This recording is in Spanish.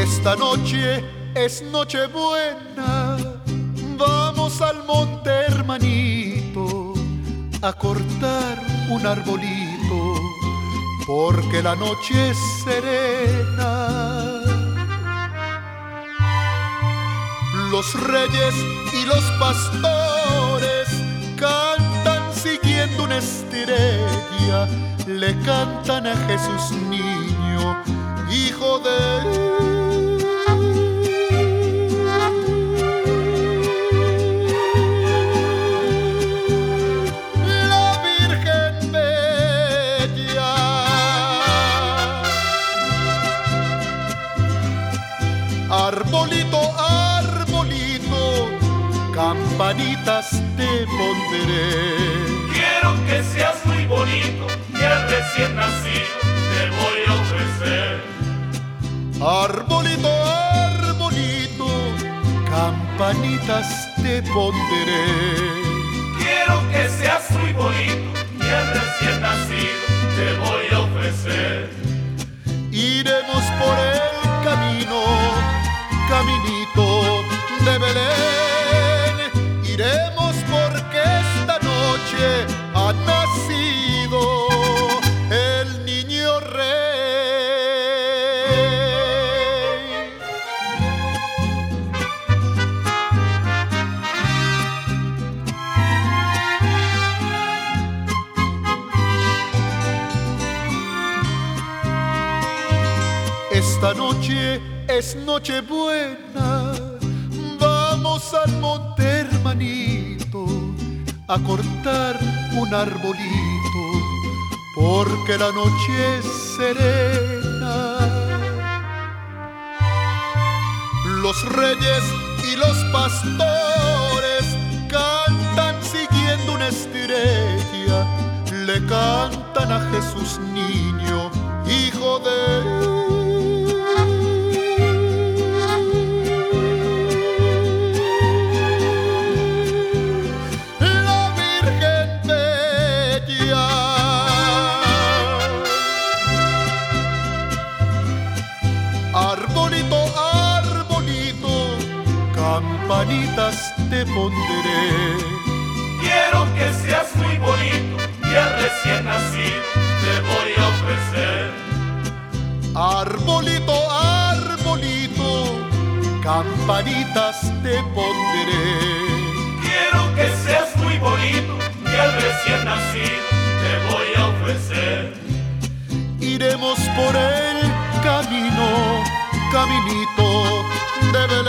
Esta noche es Nochebuena, vamos al monte, hermanito, a cortar un arbolito, porque la noche es serena. Los reyes y los pastores cantan siguiendo una estrella, le cantan a Jesús niño, hijo de la Virgen Bella. Arbolito, arbolito, campanitas te pondré. Quiero que seas muy bonito y al recién nacido te voy a ofrecer. Arbolito, arbolito, campanitas te pondré. Quiero que seas muy bonito y al recién nacido te voy a ofrecer. Iremos por el camino, caminito de Belén. Iremos porque esta noche ha nacido el niño rey. Esta noche es Nochebuena, vamos al monte, hermanito, a cortar un arbolito, porque la noche es serena. Los reyes y los pastores cantan siguiendo una estrella, le cantan a Jesús niño, hijo de arbolito, arbolito, campanitas te pondré. Quiero que seas muy bonito y al recién nacido te voy a ofrecer. Arbolito, arbolito, campanitas te pondré. Quiero que seas muy bonito y al recién nacido te voy a ofrecer. Iremos por el camino, caminito de